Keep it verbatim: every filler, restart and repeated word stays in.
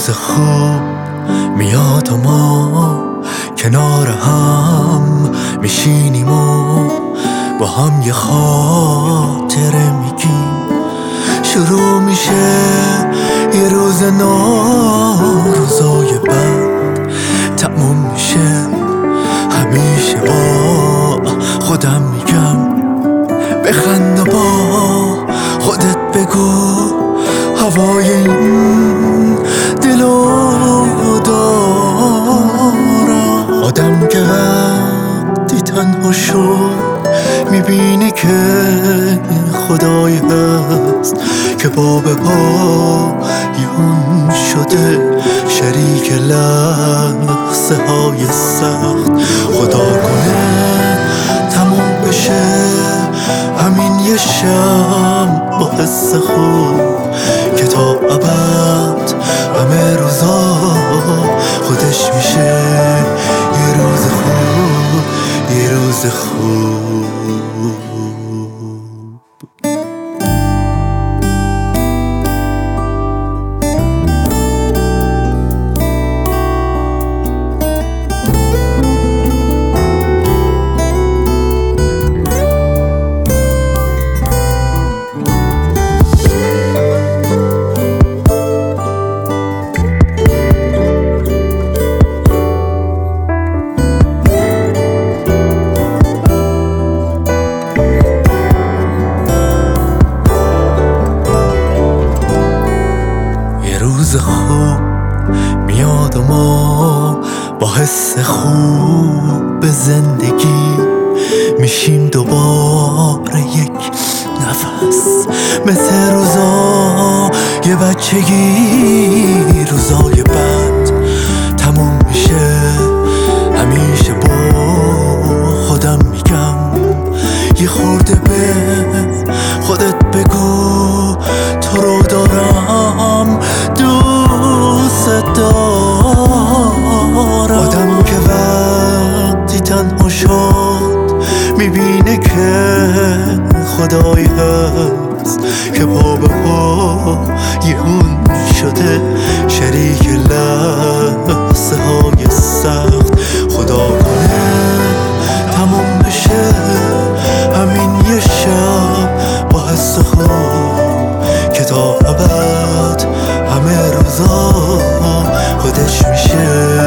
روز خوب میاد و ما کنار هم میشینیم و با هم یه خاطره میگیم. شروع میشه یه روز نو، روزای بعد تموم میشه. همیشه با خودم میگم بخند و با خودت بگو هوای این دلو دارم. آدم که وقتی تنها شد میبینه که خدایی هست که پا به پا اون شده، شریک لحظه های سخت. خدا کنه تموم بشه همین یه شب با حس خوب که تا ابد همه روزا خودش میشه یه روز خوب، یه روز خوب. روز خوب میاد و ما با حس خوب به زندگی میشیم دوباره یک نفس، مثل روزا یه بچگی. روزای بعد تموم میشه، همیشه با خودم میگم یه خورده به خودت بگو تو رو دارم، دوست دارم. آدم که وقتی تنها شد میبینه که خدایی هست که پا به پا یه اون شده، شریک لحظه های سخت. خدا کنه تموم بشه همین یه شب با حس خوب که تا ابد همه روزا خودش میشه